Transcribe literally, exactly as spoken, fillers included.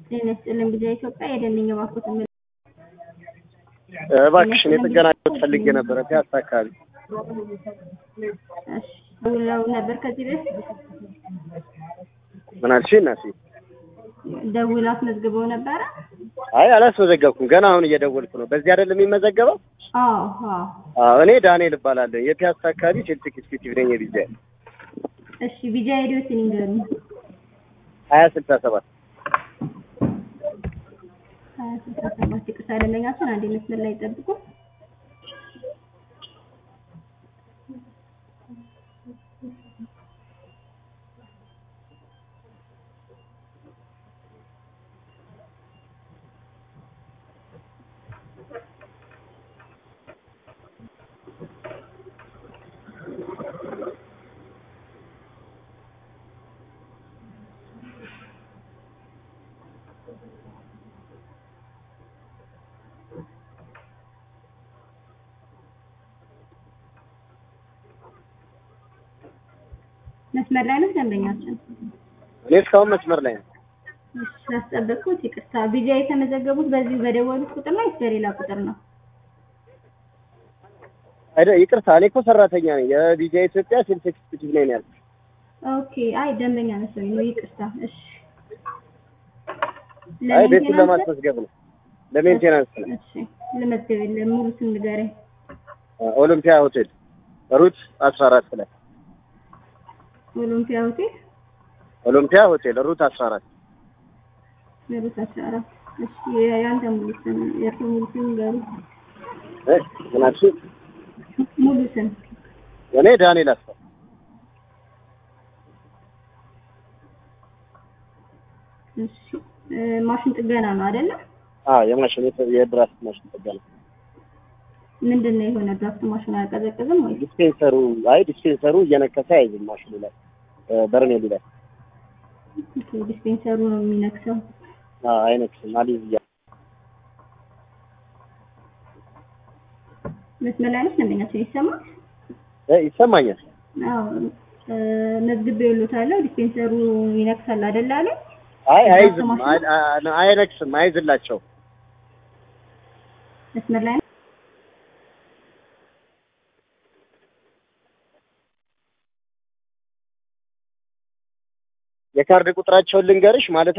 ጤና ይስጥልኝ ጊዜ ኢትዮጵያ የደንኛ ባንኮት ምን እባክሽን የተገናኘሁት ፈልጌ ነበር ፒያሳ አካባቢ። እሺ ደውለው ነበር ከዚህ በፊት ምን አልሽኝ እናቴ? ደውለው አስመዝግበው ነበር? አይ አላስመዘገብኩም፣ ገና አሁን እየደወልኩ ነው። በዚህ አይደለም የሚመዘገበው? አዎ አዎ። አዎ እኔ ዳንኤል እባላለሁ። የፒያሳ አካባቢ ሴልስ ኤግዚኪዩቲቭ ነኝ የቢጃ። እሺ ቢጃ ሄዶትን ይንገሩኝ። ሀያ ስልሳ ሰባት ሀያ ስልሳ ሰባት ይቅርታ ደንበኛችን አንድ መስመር ላይ ጠብቁ። መስመር ላይ ነው ደንበኛችን? እኔ እስካሁን መስመር ላይ ነኝ። እሺ አስጠበቅኩት ይቅርታ። ቢጃ የተመዘገቡት በዚህ በደወሉት ቁጥር ነው ወይስ በሌላ ቁጥር ነው? አይደ ይቅርታ እኔ እኮ ሰራተኛ ነኝ የቢጃ ኢትዮጵያ ሴልስ ኤግዚኪዩቲቭ ነኝ ያልኩት። ኦኬ አይ ደንበኛ መሰለኝ ነው ይቅርታ። እሺ አይ ቤቱን ለማስመዝገብ ነው ለሜንቴናንስ ነው። እሺ ለመዝገብ ሙሉ ስም ንገረኝ። ኦሎምፒያ ሆቴል ሩት አስራ አራት ላይ ኦሎምፒያ ሆቴል ኦሎምፒያ ሆቴል ሩት አስራ አራት ሩት አስራ አራት እሺ ያንተ ሙሉ ስም የእርሶ ሙሉ ስም ንገሩኝ። እ ምን አልሽኝ? ሙሉ ስም? እኔ ዳንኤል አስፋው። እሺ ማሽን ጥገና ነው አይደለ? አዎ የማሽን የድራፍት ማሽን ጥገና። ምንድነው የሆነ ድራፍት ማሽን አያቀዘቅዝም ወይ? ዲስፔንሰሩ አይ ዲስፔንሰሩ እየነከሰ አይዝም ማሽኑ ላይ በርሜሉ ላይ። ኦኬ ዲስፔንሰሩ ነው የሚነክሰው? አዎ አይነክስም አሊዝ ያ መስመር ላይ ነሽ ደንበኛችን ይሰማል? እ ይሰማኛል። አዎ መዝግቤልዎታለሁ። ዲስፔንሰሩ ይነክሳል አይደል አለ? አይ አይዝም አይነክስም አይዝላቸው። መስመር ላይ የካርድ ቁጥራቸውን ልንገርሽ ማለት